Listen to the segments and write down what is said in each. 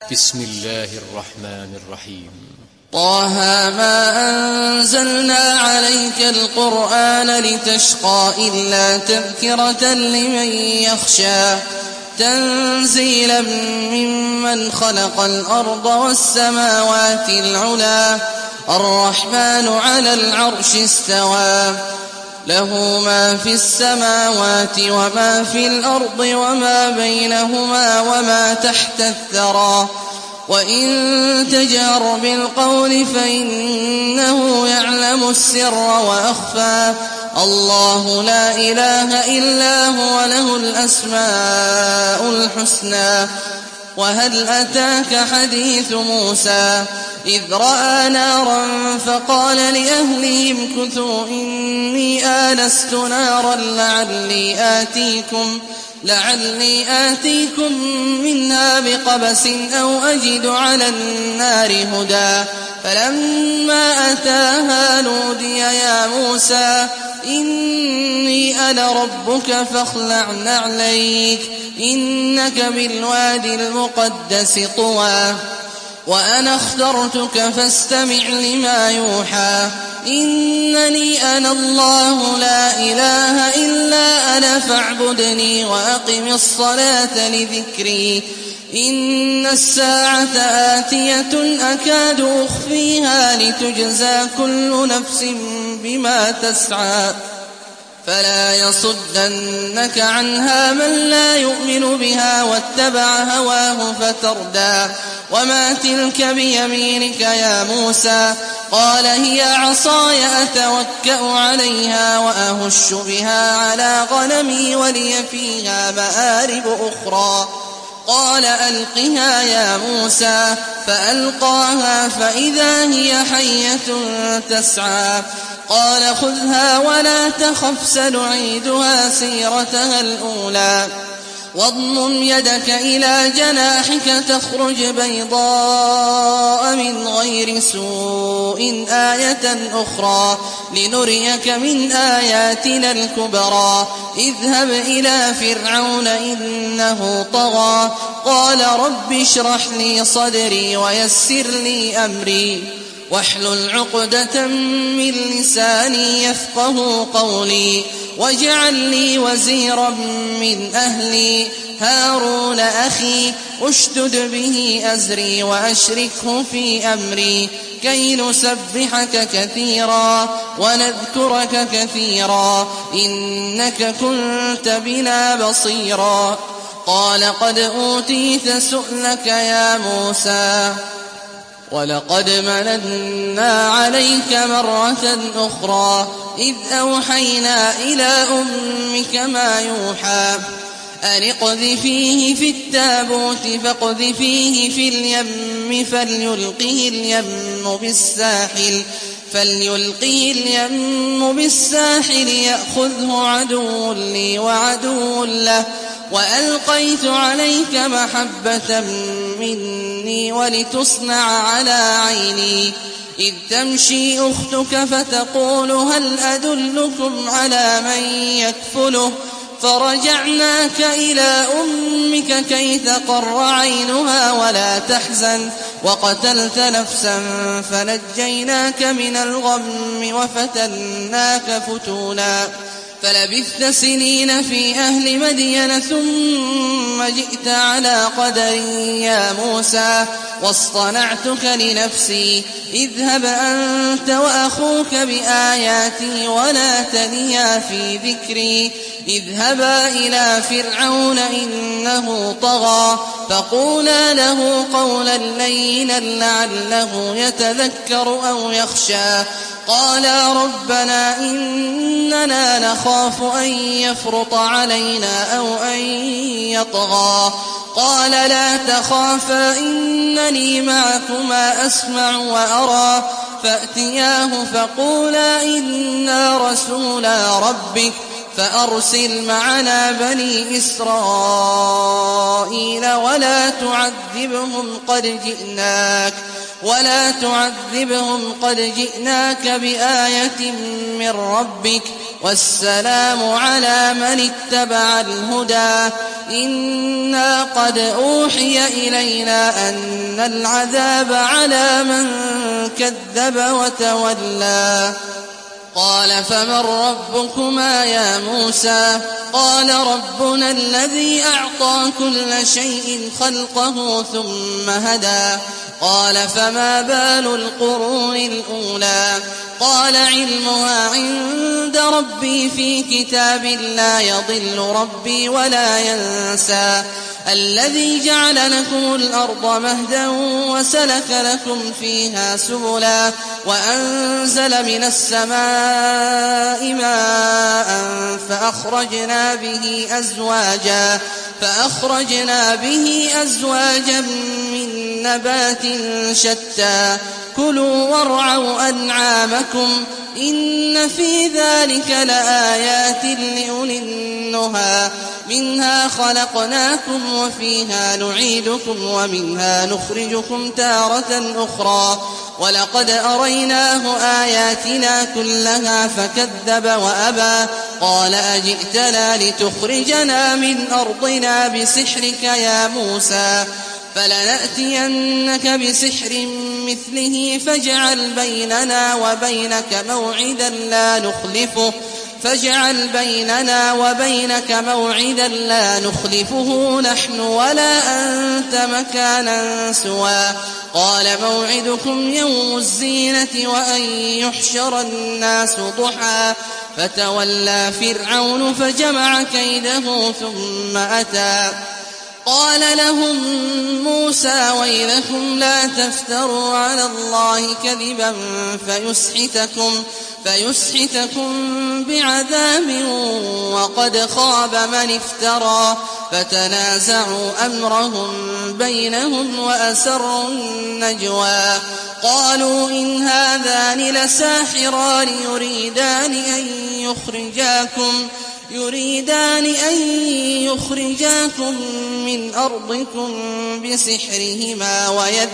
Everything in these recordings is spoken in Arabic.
بسم الله الرحمن الرحيم. طه ما أنزلنا عليك القرآن لتشقى إلا تذكرة لمن يخشى تنزيلا ممن خلق الأرض والسماوات العلى الرحمن على العرش استوى له ما في السماوات وما في الأرض وما بينهما وما تحت الثرى وإن تجهر بالقول فإنه يعلم السر وأخفى الله لا إله إلا هو له الأسماء الحسنى وهل أتاك حديث موسى إذ رأى نارا فقال لأهلهم كثوا إني آنست نارا لعلي آتيكم منها بقبس أو أجد على النار هدى فلما أتاها نودي يا موسى إني أنا ربك فاخلع نعليك إنك بالوادي المقدس طوى وأنا اخترتك فاستمع لما يوحى إنني أنا الله لا إله إلا أنا فاعبدني وأقم الصلاة لذكري إن الساعة آتية أكاد أخفيها لتجزى كل نفس بما تسعى فلا يصدنك عنها من لا يؤمن بها واتبع هواه فتردى وما تلك بيمينك يا موسى قال هي عصاي أتوكأ عليها وأهش بها على غنمي ولي فيها مآرب أخرى قال ألقها يا موسى فألقاها فإذا هي حية تسعى قال خذها ولا تخف سنعيدها سيرتها الأولى واضمم يدك إلى جناحك تخرج بيضاء من غير سوء آية أخرى لنريك من آياتنا الكبرى اذهب إلى فرعون إنه طغى قال رب اشرح لي صدري ويسر لي أمري واحلل عقدة من لساني يفقه قولي واجعل لي وزيرا من أهلي هارون أخي اشدد به أزري وأشركه في أمري كي نسبحك كثيرا ونذكرك كثيرا إنك كنت بنا بصيرا قال قد أوتيت سؤلك يا موسى ولقد مننا عليك مرة أخرى إذ أوحينا إلى أمك ما يوحى أن اقذفيه في التابوت فاقذفيه في اليم فليلقه اليم بالساحل يأخذه عدو لي وعدو له وألقيت عليك محبة مني ولتصنع على عيني إذ تمشي أختك فتقول هل أدلكم على من يكفله فرجعناك إلى أمك كي تقر عينها ولا تحزن وقتلت نفسا فنجيناك من الغم وفتناك فتونا فلبثت سنين في أهل مدين ثم جئت على قدر يا موسى واصطنعتك لنفسي اذهب أنت وأخوك بآياتي ولا تنيا في ذكري اذهبا إلى فرعون إنه طغى فقولا له قولا لينا لعله يتذكر أو يخشى قالا ربنا إننا نخاف أن يفرط علينا أو أن يطغى قال لا تخافا إنني معكما أسمع وأرى فأتياه فقولا إنا رسولا ربك فأرسل معنا بني إسرائيل ولا تعذبهم قد جئناك بآية من ربك والسلام على من اتبع الهدى إنا قد أوحي إلينا أن العذاب على من كذب وتولى قال فمن ربكما يا موسى قال ربنا الذي أعطى كل شيء خلقه ثم هدى قال فما بال القرون الأولى قال علمها عند ربي في كتاب لا يضل ربي ولا ينسى الذي جعل لكم الأرض مهدا وسلك لكم فيها سبلا وأنزل من السماء ماء فأخرجنا به أزواجا من نبات شتى كلوا وارعوا أنعامكم إن في ذلك لآيات لأولي النهى منها خلقناكم وفيها نعيدكم ومنها نخرجكم تارة أخرى ولقد أريناه آياتنا كلها فكذب وأبى قال أجئتنا لتخرجنا من أرضنا بسحرك يا موسى فلنأتينك بسحر مثله فاجعل بيننا وبينك موعدا لا نخلفه نحن ولا أنت مكانا سوى قال موعدكم يوم الزينة وأن يحشر الناس ضحى فتولى فرعون فجمع كيده ثم أتى قال لهم موسى ويلكم لا تفتروا على الله كذبا فيسحتكم بعذاب وقد خاب من افترى فتنازعوا أمرهم بينهم وأسروا النجوى قالوا إن هذان لساحران يريدان أن يخرجاكم من أرضكم بسحرهما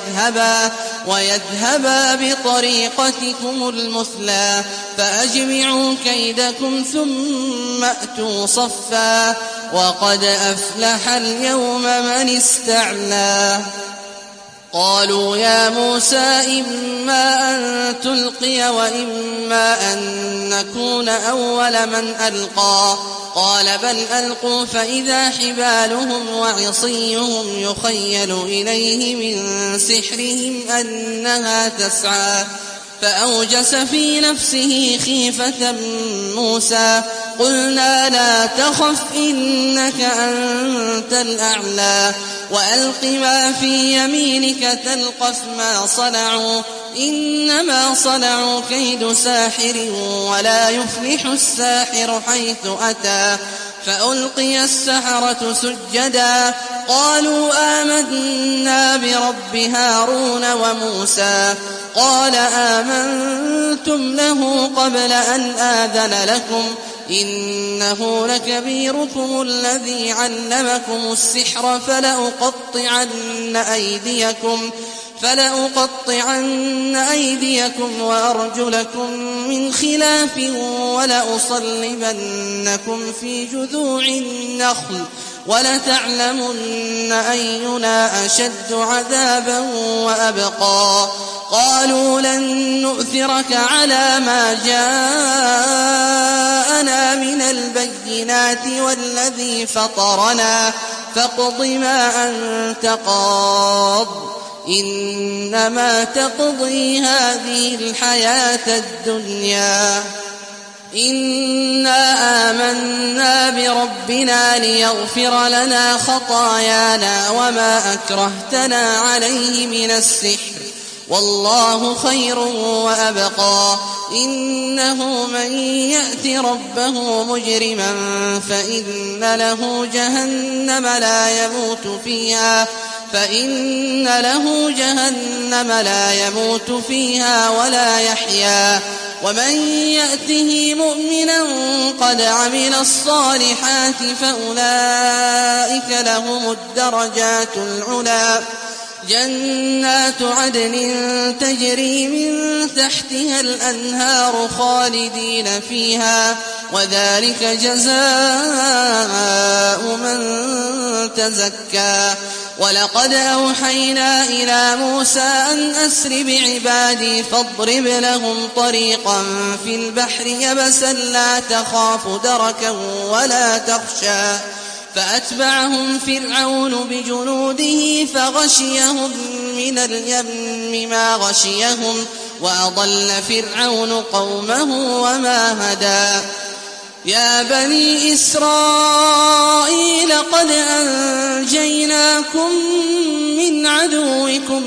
ويذهبا بطريقتكم المثلى فأجمعوا كيدكم ثم أتوا صفا وقد أفلح اليوم من استعلى قالوا يا موسى إما أن تلقي وإما أن نكون أول من ألقى قال بل ألقوا فإذا حبالهم وعصيهم يخيل إليه من سحرهم أنها تسعى فأوجس في نفسه خيفة موسى قلنا لا تخف إنك أنت الأعلى وألق ما في يمينك تلقف ما صنعوا إنما صنعوا كيد ساحر ولا يفلح الساحر حيث أتى فألقي السحرة سجدا قالوا آمنا برب هارون وموسى قال آمنتم له قبل أن آذن لكم إنه لكبيركم الذي علمكم السحر فلأقطعن أيديكم وأرجلكم من خلاف ولأصلبنكم في جذوع النخل ولتعلمن أينا أشد عذابا وأبقى قالوا لن نؤثرك على ما جاءنا من البينات والذي فطرنا فاقض ما أنت قاض إنما تقضي هذه الحياة الدنيا إنا آمنا بربنا ليغفر لنا خطايانا وما أكرهتنا عليه من السحر والله خير وأبقى إنه من يأت ربه مجرما فإن له جهنم لا يموت فيها ولا يحيا ومن يأته مؤمنا قد عمل الصالحات فأولئك لهم الدرجات العلى جنات عدن تجري من تحتها الأنهار خالدين فيها وذلك جزاء من تزكى ولقد أوحينا إلى موسى أن أسر بعبادي فاضرب لهم طريقا في البحر يبسا لا تخاف دركا ولا تخشى فأتبعهم فرعون بجنوده فغشيهم من اليم ما غشيهم وأضل فرعون قومه وما هدى يا بني إسرائيل قد أنجيناكم من عدوكم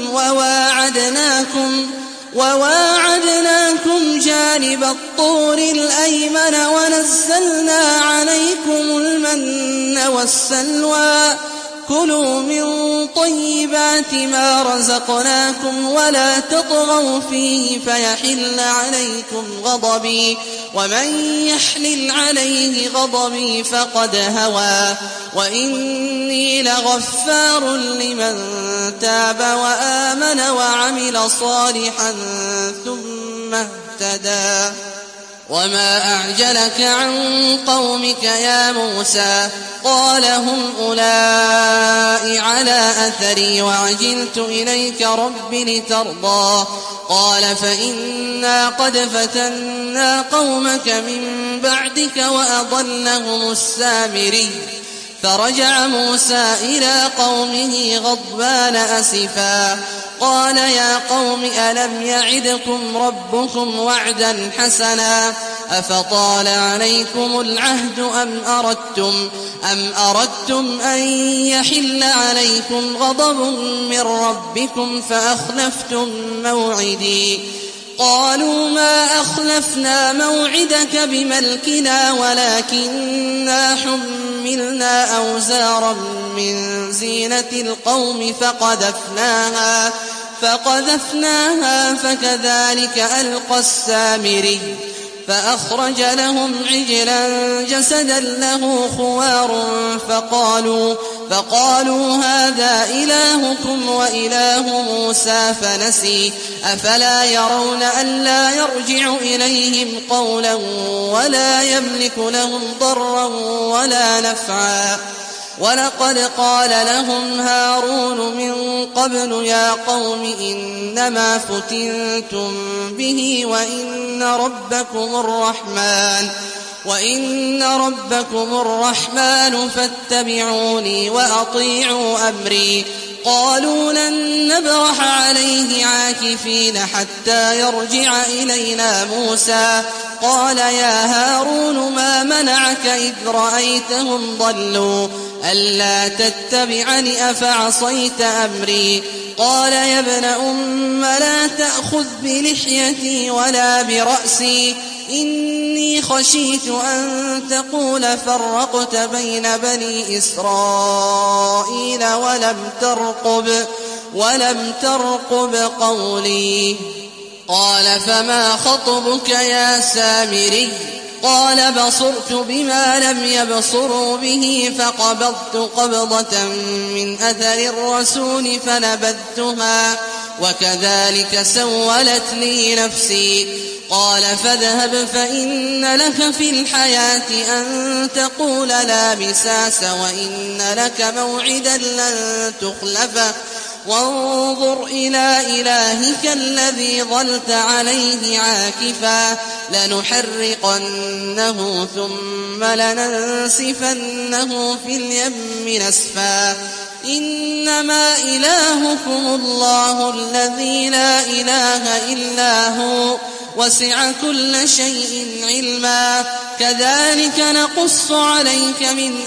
وواعدناكم جانب الطور الأيمن ونزلنا عليكم المن والسلوى كلوا من طيبات ما رزقناكم ولا تطغوا فيه فيحل عليكم غضبي ومن يحلل عليه غضبي فقد هوى وإني لغفار لمن تاب وآمن وعمل صالحا ثم اهتدى وما أعجلك عن قومك يا موسى قال هم أولئك على أثري وعجلت إليك رب لترضى قال فإنا قد فتنا قومك من بعدك وأضلهم السامري فرجع موسى إلى قومه غضبان أسفا قال يا قوم ألم يعدكم ربكم وعدا حسنا أفطال عليكم العهد أم أردتم أن يحل عليكم غضب من ربكم فأخلفتم موعدي قالوا ما أخلفنا موعدك بملكنا ولكننا حملنا أوزارا من زينة القوم فقذفناها فكذلك ألقى السامري فأخرج لهم عجلا جسدا له خوار فقالوا هذا إلهكم وإله موسى فنسي أفلا يرون ألا يرجع إليهم قولا ولا يملك لهم ضرا ولا نفعا ولقد قال لهم هارون من قبل يا قوم إنما فتنتم به وإن ربكم الرحمن فاتبعوني وأطيعوا أمري قالوا لن نبرح عليه عاكفين حتى يرجع إلينا موسى قال يا هارون ما منعك إذ رأيتهم ضلوا ألا تتبعني أفعصيت أمري قال يا ابن أم لا تأخذ بلحيتي ولا برأسي إني خشيت أن تقول فرقت بين بني إسرائيل ولم ترقب قولي قال فما خطبك يا سامري قال بصرت بما لم يبصروا به فقبضت قبضة من أثر الرسول فنبذتها وكذلك سولت لي نفسي قال فاذهب فإن لك في الحياة أن تقول لا مساس وإن لك موعدا لن تخلفه وانظر إلى إلهك الذي ظلت عليه عاكفا لنحرقنه ثم لننسفنه في اليم نسفا إنما إلهكم الله الذي لا إله إلا هو وسع كل شيء علما كذلك نقص عليك من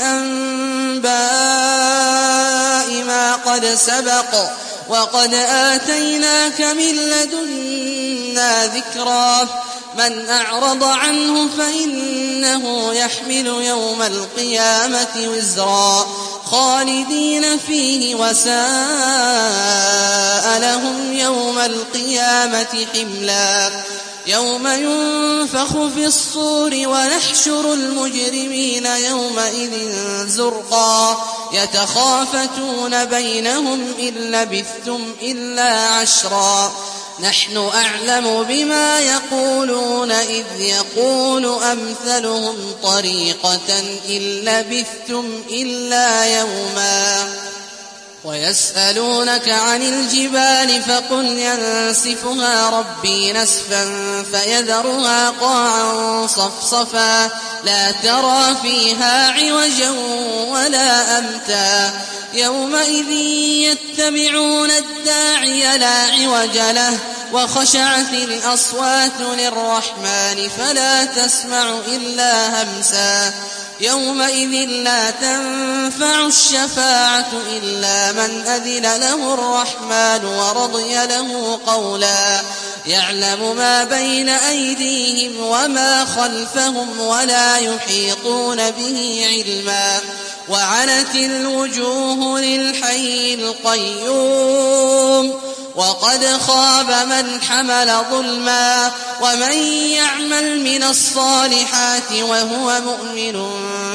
أنباء ما قد سبق وقد آتيناك من لدنا ذكرا من أعرض عنه فإنه يحمل يوم القيامة وزرا خالدين فيه وساء لهم يوم القيامة حملا يوم ينفخ في الصور ونحشر المجرمين يومئذ زرقا يتخافتون بينهم إن لبثتم إلا عشرا نحن أعلم بما يقولون إذ يقول أمثلهم طريقة إن لبثتم إلا يوما ويسألونك عن الجبال فقل ينسفها ربي نسفا فيذرها قاعا صفصفا لا ترى فيها عوجا ولا أمتا يومئذ يتبعون الداعي لا عوج له وخشعت الأصوات للرحمن فلا تسمع إلا همسا يومئذ لا تنفع الشفاعة إلا من أذن له الرحمن ورضي له قولا يعلم ما بين أيديهم وما خلفهم ولا يحيطون به علما وعنت الوجوه للحي القيوم وقد خاب من حمل ظلما ومن يعمل من الصالحات وهو مؤمن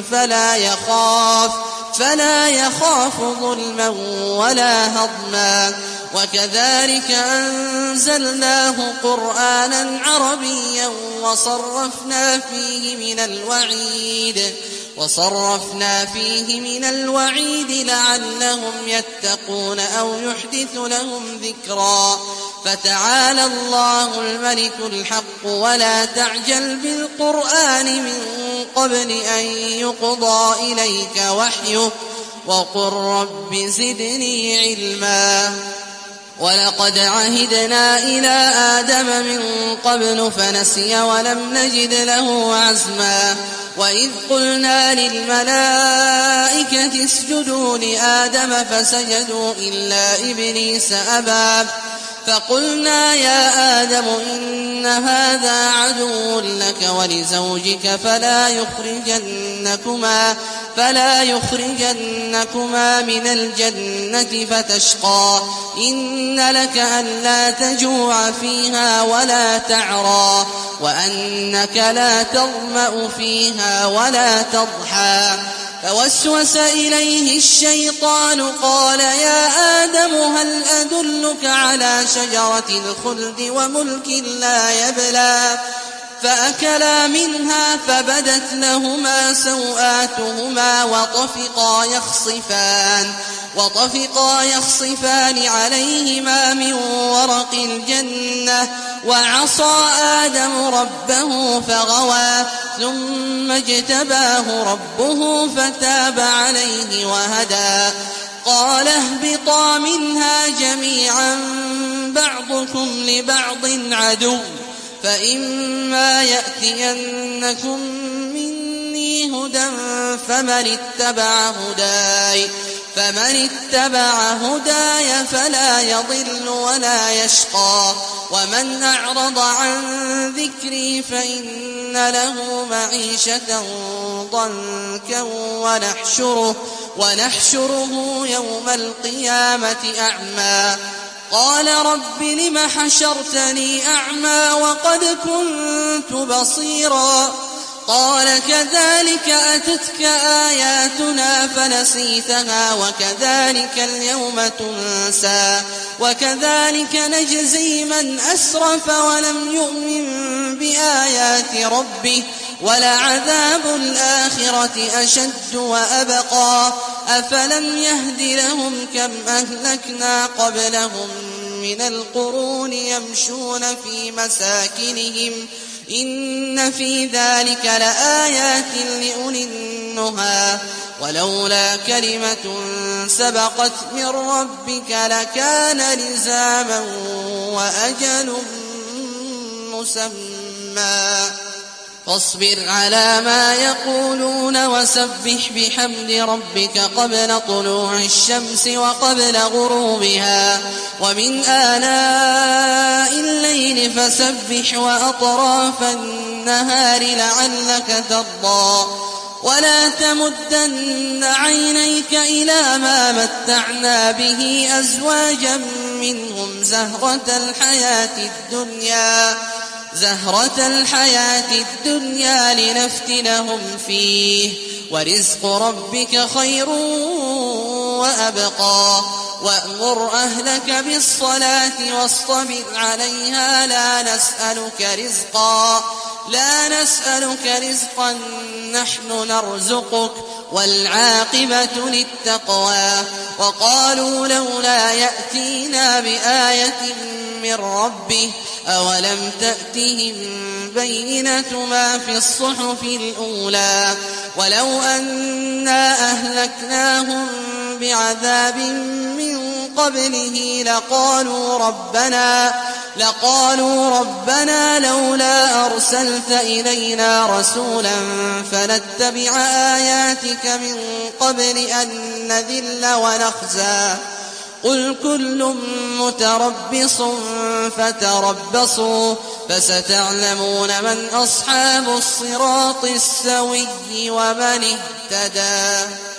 فلا يخاف ظلما ولا هضما وكذلك أنزلناه قرآنا عربيا وصرفنا فيه من الوعيد لعلهم يتقون أو يحدث لهم ذكرا فتعالى الله الملك الحق ولا تعجل بالقرآن من قبل أن يقضى إليك وحيه وقل رب زدني علما ولقد عهدنا إلى آدم من قبل فنسي ولم نجد له عزما وإذ قلنا للملائكة اسجدوا لآدم فسجدوا إلا إبليس أبى فقلنا يا آدم إن هذا عدو لك ولزوجك فلا يخرجنكما من الجنة فتشقى إن لك ألا تجوع فيها ولا تعرى وأنك لا تظمأ فيها ولا تضحى فوسوس إليه الشيطان قال يا آدم هل أدلك على شجرة الخلد وملك لا يبلى فأكلا منها فبدت لهما سوآتهما وطفقا يخصفان عليهما من ورق الجنة وعصى آدم ربه فغوى ثم اجتباه ربه فتاب عليه وهدى قال اهبطا منها جميعا بعضكم لبعض عدو فإما يأتينكم مني هدى فمن اتبع هداي فلا يضل ولا يشقى ومن أعرض عن ذكري فإن له معيشة ضنكا ونحشره يوم القيامة أعمى قال رب لم حشرتني أعمى وقد كنت بصيرا قال كذلك أتتك آياتنا فنسيتها وكذلك اليوم تنسى وكذلك نجزي من أسرف ولم يؤمن بآيات ربه ولعذاب الآخرة أشد وأبقى أفلم يهد لهم كم أهلكنا قبلهم من القرون يمشون في مساكنهم إن في ذلك لآيات لأولي النهى ولولا كلمة سبقت من ربك لكان لزاما وأجل مسمى فاصبر على ما يقولون وسبح بحمد ربك قبل طلوع الشمس وقبل غروبها ومن آلاء الليل فسبح وأطراف النهار لعلك ترضى ولا تمدن عينيك إلى ما متعنا به أزواجا منهم زهرة الحياة الدنيا زهرة الحياة الدنيا لنفتنهم فيه ورزق ربك خير وأبقى وأمر أهلك بالصلاة واصطبر عليها لا نسألك رزقا نحن نرزقك والعاقبة للتقوى وقالوا لولا يأتينا بآية من ربه أولم تأتهم بينة ما في الصحف الأولى ولو أنا أهلكناهم بعذاب من قبله لقالوا ربنا لولا أرسلت إلينا رسولا فنتبع آياتك من قبل أن نذل ونخزى قل كل متربص فتربصوا فستعلمون من أصحاب الصراط السوي ومن اهتدى.